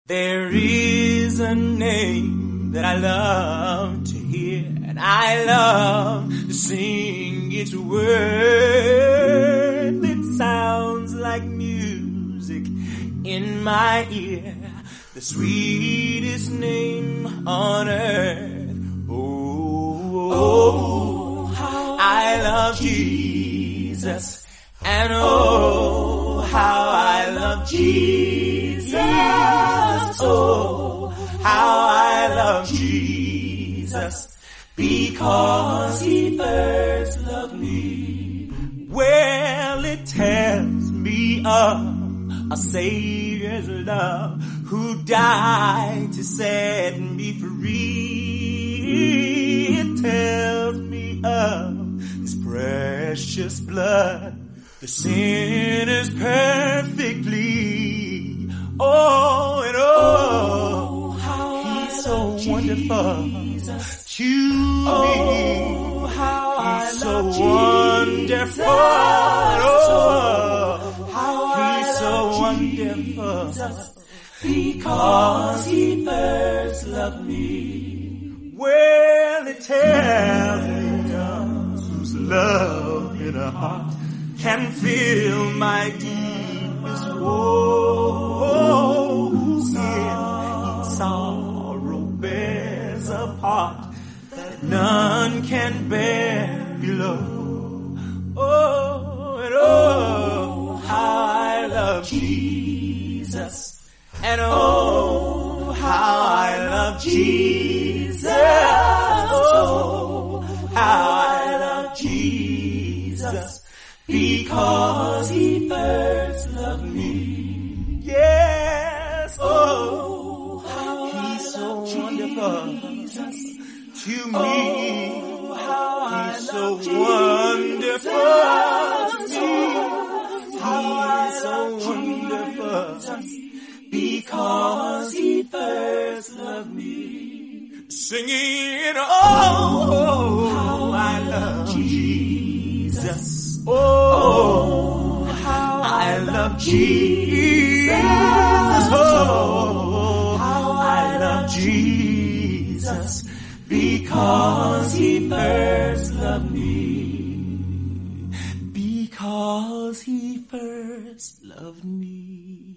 There is a name that I love to hear, and I love to sing its word. It sounds like music in my ear, the sweetest name on earth. Oh, how I love Jesus, and oh, how I love Jesus. Oh, how I love Jesus, because he first loved me. Well, it tells me of a Savior's love who died to set me free. It tells me of his precious blood, the sinner's perfectly. Oh, and oh, how he's so wonderful to me. He's so wonderful. Oh, he's so wonderful because he first loved me. Well, it tells me whose love in a heart can fill my deepest woe. Sorrow bears a part that none can bear below. Oh, and oh, how I love Jesus, and oh, how I love Jesus. Oh, how I love Jesus, because he first loved me. Yes, oh, he's so wonderful to me. He's so wonderful to me. He's so wonderful because he first loved me. Singing, oh, how I love Jesus. Oh, how I love Jesus. Oh, how I love Jesus, because he first loved me. Because he first loved me.